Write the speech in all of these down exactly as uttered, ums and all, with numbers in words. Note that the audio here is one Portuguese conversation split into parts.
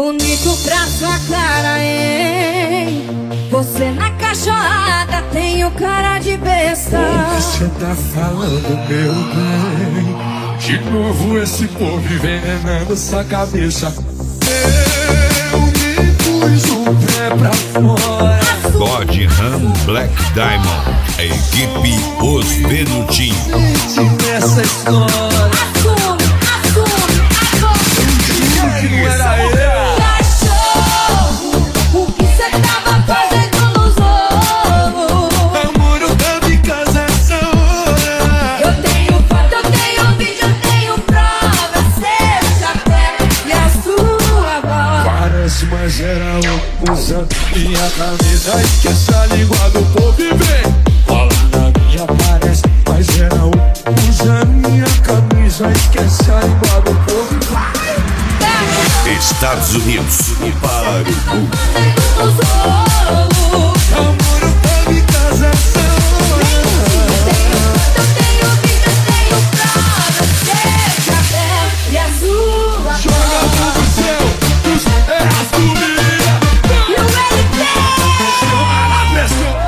bonito pra sua cara, hein? Você na cachorrada tem o cara de besta. O que cê tá falando, meu bem? De novo esse povo envenenando sua cabeça. Eu me pus o pé pra fora. Dodge Ram Black Diamond, a equipe Os Venutinhos. Nessa história Assume, assume, assume. que não era eu. Cachorro, o que cê tava fazendo nos ovos? Amor, eu tava em casa essa hora. Eu tenho foto, eu tenho vídeo, eu tenho prova. Seu chapéu e a sua voz. Parece, mas era eu usando minha camisa. Esquece a língua do povo e vem. Cola na minha, parece, mas era eu usando minha camisa. Esquece a língua do povo e vai. Estados Unidos, para o mundo. Nos ovos. Amor, eu tava em casa essa hora. Eu tenho vídeo, eu tenho prova. Seu chapéu e a sua voz. Joga pro céu, dos erras comida. E o L P. Chama na pressão.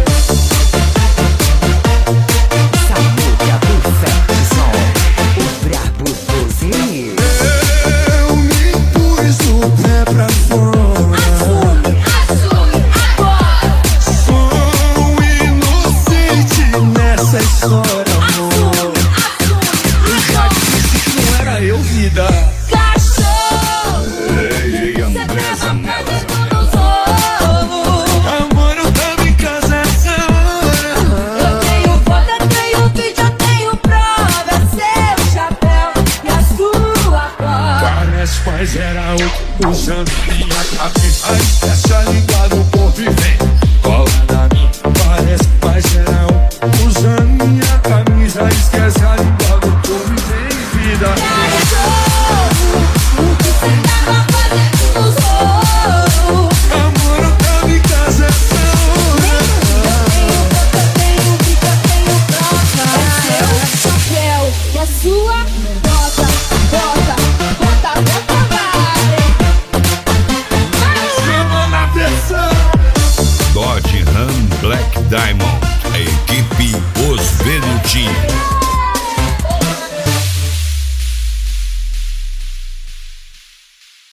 Samuca do Ferguson, o brabo dos Rio. Eu me pus o pé pra fora. Assume, assume agora. Sou inocente nessa história, amor. Assume, Eu já disse que não era eu, vida. cachorro. Ei, André Zanella. Nos ovos. Amor, eu tava em casa essa hora. Eu tenho foto, eu tenho vídeo, eu tenho prova. Seu chapéu e a sua voz. Parece, mas era eu usando minha cabeça. Esquece a língua do povo e vem. Cola na minha. Parece, mas era eu usando minha camisa. Esquece a língua do povo e vem, vida. Cachorro, o que cê tava fazendo nos ovos? Amor, eu tava em casa essa hora. Eu tenho vídeo, eu tenho prova. Seu chapéu e a sua bota, bota, bota, bota, vai. Chama na pressão. Dodge Ram Black Diamond,